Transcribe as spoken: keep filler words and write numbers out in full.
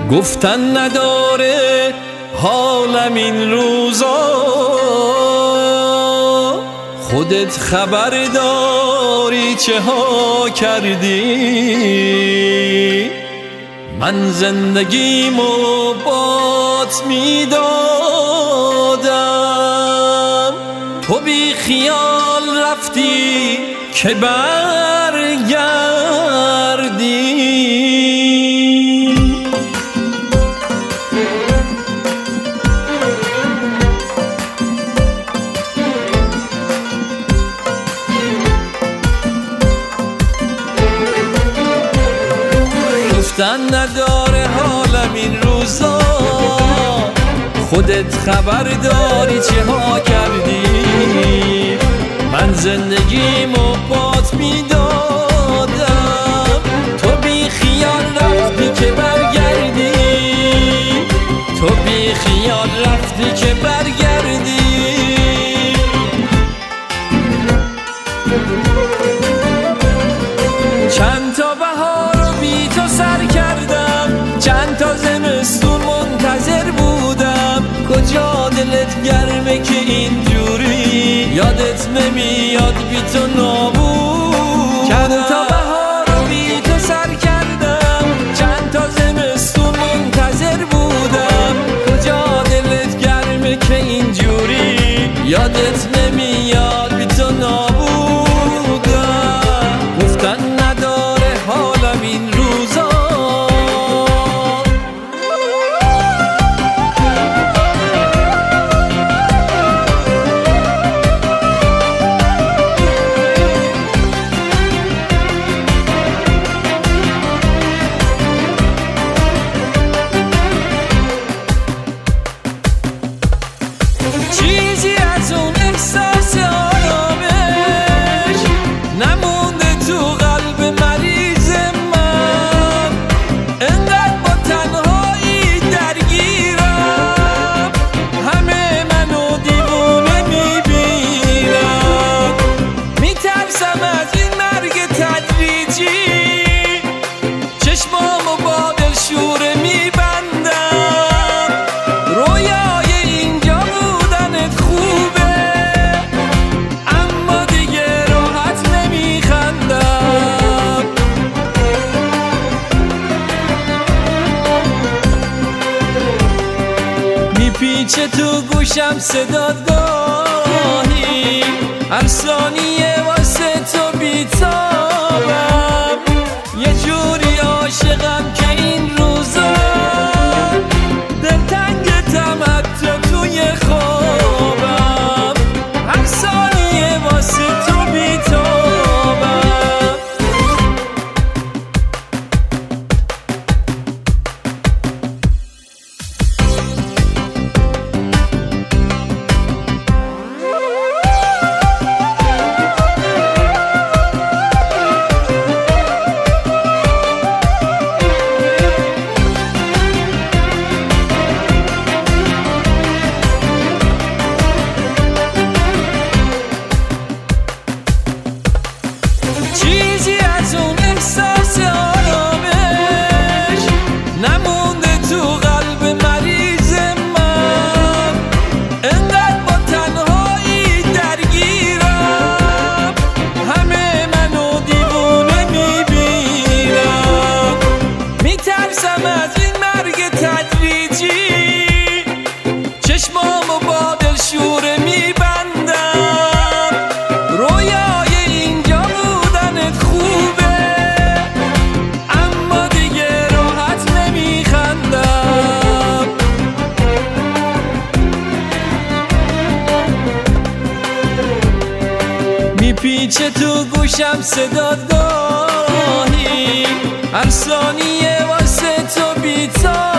گفتن نداره حالم این روزا، خودت خبر داری چه ها کردی. من زندگیمو بات میدادم، تو بی خیال رفتی که برگردی. گفتن نداره حالم این روزا، خودت خبر داری چه ها کردی. من زندگیمو بات میدادم، تو بی خیال رفتی که برگردی. تو بی خیال رفتی که برگردی. چند تا بهار بی تو سر کردم، چند تا زمستون منتظر بودم. کجا دلت گرمه که اینجوری، یادت نمیاد بی تو نابود. چند تا بهار بی تو سر کردم، چند تا زمستون منتظر بودم. کجا دلت گرمه که اینجوری، یادت نمیاد بی تو نابود. گفتن نداره حالم این روزا، چیزی از اون احساس آرامش نمونده تو قلب مریض من. انقدر با تنهایی درگیرم، همه منو دیوونه میبینم. میترسم از این مرگ تدریجی، چشمامو با دلشوره میبندم. رویای اینجا بودنت خوبه، اما دیگه راحت نمیخندم. میپیچه تو گوشم صدات گاهی، هر ثانیه واسه تو بیتابم. یه جوری عاشقم که این روزا، دلتنگتم حتی توی خوابم. هر ثانیه واسه تو بیتابم. چیزی از اون احساس آرامش نمونده تو قلب مریض من. انقدر با تنهایی درگیرم، همه منو دیوونه میبینم. میترسم از این مرگ تدریجی، چشمامو با دلشوره میبندم. رویای اینجا بودنت خوبه، اما دیگه راحت نمیخندم. میپیچه تو گوشم صدات گاهی، هر ثانیه واسه تو بیتابم.